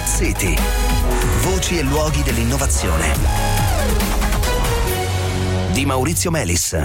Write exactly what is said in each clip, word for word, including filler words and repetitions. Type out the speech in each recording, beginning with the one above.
Smart City. Voci e luoghi dell'innovazione. Di Maurizio Melis.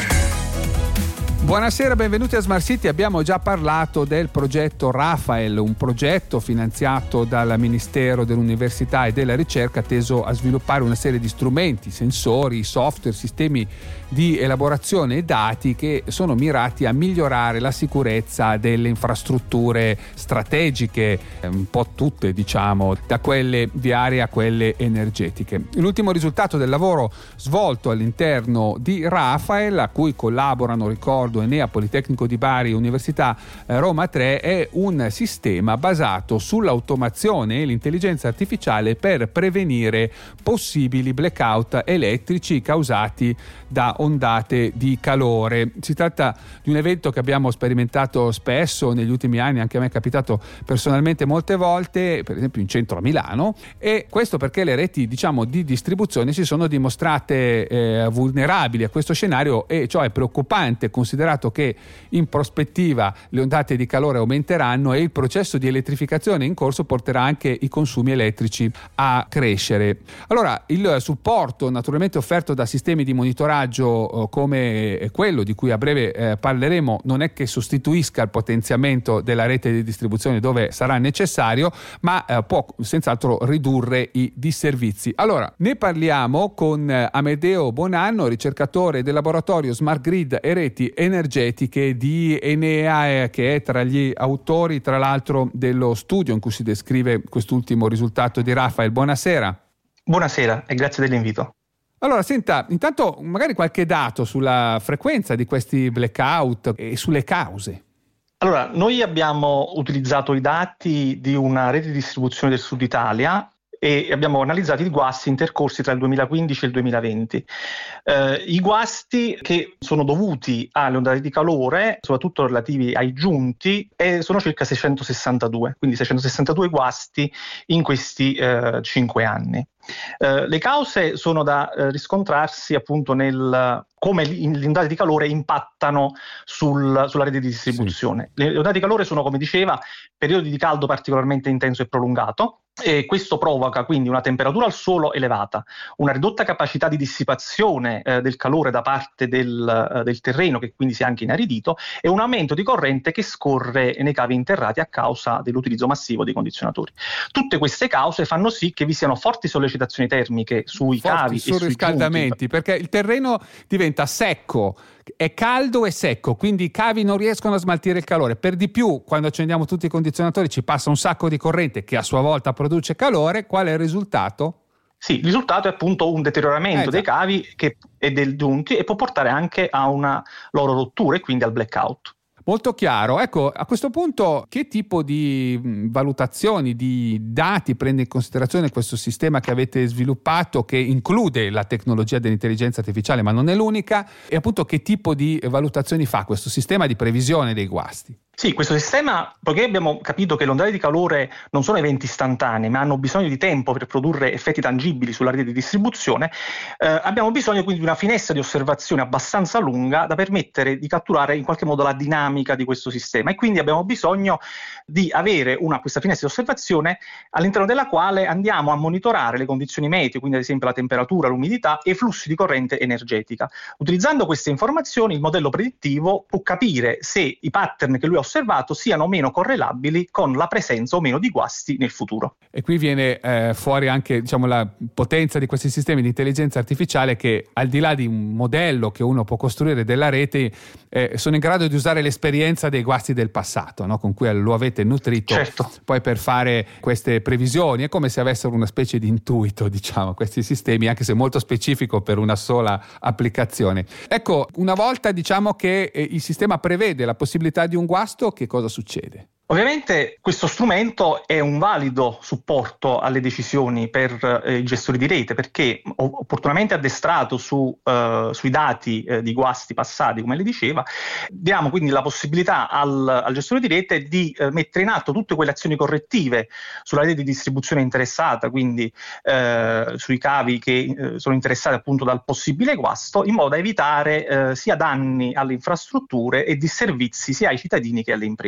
Buonasera, benvenuti a Smart City. Abbiamo già parlato del progetto Rafael, un progetto finanziato dal Ministero dell'Università e della Ricerca teso a sviluppare una serie di strumenti, sensori, software, sistemi di elaborazione e dati che sono mirati a migliorare la sicurezza delle infrastrutture strategiche, un po' tutte diciamo, da quelle viarie a quelle energetiche. L'ultimo risultato del lavoro svolto all'interno di Rafael, a cui collaborano, ricordo, Enea, Politecnico di Bari, Università Roma tre, è un sistema basato sull'automazione e l'intelligenza artificiale per prevenire possibili blackout elettrici causati da ondate di calore. Si tratta di un evento che abbiamo sperimentato spesso negli ultimi anni, anche a me è capitato personalmente molte volte, per esempio in centro a Milano, e questo perché le reti diciamo di distribuzione si sono dimostrate eh, vulnerabili a questo scenario, e ciò è preoccupante considerato che in prospettiva le ondate di calore aumenteranno e il processo di elettrificazione in corso porterà anche i consumi elettrici a crescere. Allora, il supporto naturalmente offerto da sistemi di monitoraggio eh, come quello di cui a breve eh, parleremo non è che sostituisca il potenziamento della rete di distribuzione dove sarà necessario, ma eh, può senz'altro ridurre i disservizi. Allora, ne parliamo con eh, Amedeo Bonanno, ricercatore del laboratorio Smart Grid e Reti Energetiche di Enea, eh, che è tra gli autori tra l'altro dello studio in cui si descrive quest'ultimo risultato di Rafael. Buonasera. Buonasera e grazie dell'invito. Allora, senta, intanto magari qualche dato sulla frequenza di questi blackout e sulle cause. Allora, noi abbiamo utilizzato i dati di una rete di distribuzione del Sud Italia e abbiamo analizzato i guasti intercorsi tra il duemilaquindici e il duemilaventi. Eh, I guasti che sono dovuti alle ondate di calore, soprattutto relativi ai giunti, eh, sono circa seicentosessantadue, quindi seicentosessantadue guasti in questi eh, cinque anni. Uh, le cause sono da uh, riscontrarsi appunto nel come le ondate di calore impattano sul, sulla rete di distribuzione. Sì. Le ondate di calore sono, come diceva, periodi di caldo particolarmente intenso e prolungato, e questo provoca quindi una temperatura al suolo elevata, una ridotta capacità di dissipazione eh, del calore da parte del, uh, del terreno, che quindi si è anche inaridito, e un aumento di corrente che scorre nei cavi interrati a causa dell'utilizzo massivo dei condizionatori. Tutte queste cause fanno sì che vi siano forti sollecitazioni termiche sui forti cavi e sui surriscaldamenti, giunti, perché il terreno diventa secco, è caldo e secco, quindi i cavi non riescono a smaltire il calore. Per di più, quando accendiamo tutti i condizionatori ci passa un sacco di corrente che a sua volta produce calore. Qual è il risultato? Sì, il risultato è appunto un deterioramento eh, dei cavi che, e dei giunti, e può portare anche a una loro rottura e quindi al blackout. Molto chiaro. Ecco, a questo punto che tipo di valutazioni, di dati prende in considerazione questo sistema che avete sviluppato, che include la tecnologia dell'intelligenza artificiale ma non è l'unica, e appunto che tipo di valutazioni fa questo sistema di previsione dei guasti? Sì, questo sistema, poiché abbiamo capito che le ondate di calore non sono eventi istantanei, ma hanno bisogno di tempo per produrre effetti tangibili sulla rete di distribuzione, eh, abbiamo bisogno quindi di una finestra di osservazione abbastanza lunga da permettere di catturare in qualche modo la dinamica di questo sistema, e quindi abbiamo bisogno di avere una, questa finestra di osservazione all'interno della quale andiamo a monitorare le condizioni meteo, quindi ad esempio la temperatura, l'umidità e i flussi di corrente energetica. Utilizzando queste informazioni, il modello predittivo può capire se i pattern che lui ha osservato siano o meno correlabili con la presenza o meno di guasti nel futuro. E qui viene eh, fuori anche diciamo la potenza di questi sistemi di intelligenza artificiale che, al di là di un modello che uno può costruire della rete, eh, sono in grado di usare l'esperienza dei guasti del passato, no? Con cui lo avete nutrito. Certo. Poi per fare queste previsioni. È come se avessero una specie di intuito, diciamo, questi sistemi, anche se molto specifico per una sola applicazione. Ecco, una volta diciamo che eh, il sistema prevede la possibilità di un guasto, che cosa succede? Ovviamente questo strumento è un valido supporto alle decisioni per eh, i gestori di rete, perché opportunamente addestrato su, eh, sui dati eh, di guasti passati, come le diceva, diamo quindi la possibilità al, al gestore di rete di eh, mettere in atto tutte quelle azioni correttive sulla rete di distribuzione interessata, quindi eh, sui cavi che eh, sono interessati appunto dal possibile guasto, in modo da evitare eh, sia danni alle infrastrutture e disservizi sia ai cittadini che alle imprese.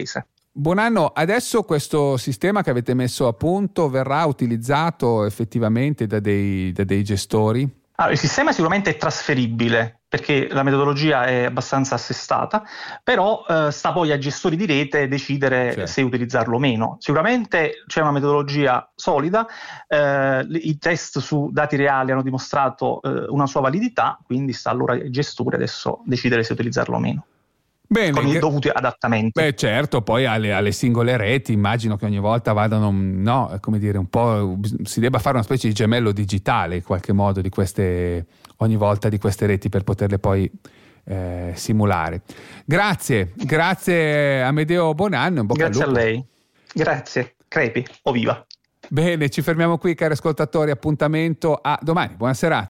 Buon anno. Adesso questo sistema che avete messo a punto verrà utilizzato effettivamente da dei, da dei gestori? Allora, il sistema sicuramente è trasferibile perché la metodologia è abbastanza assestata, però eh, sta poi ai gestori di rete decidere Certo. se utilizzarlo o meno. Sicuramente c'è una metodologia solida, eh, i test su dati reali hanno dimostrato eh, una sua validità, quindi sta allora ai gestori adesso decidere se utilizzarlo o meno. Bene, Con i che... dovuti adattamenti. Beh, certo, poi alle, alle singole reti immagino che ogni volta vadano, no, come dire, un po' si debba fare una specie di gemello digitale in qualche modo di queste, ogni volta di queste reti per poterle poi eh, simulare. Grazie, grazie Amedeo, buon anno, in bocca Grazie al a lupo. lei. Grazie, crepi o viva. Bene, ci fermiamo qui cari ascoltatori, appuntamento a domani, buona serata.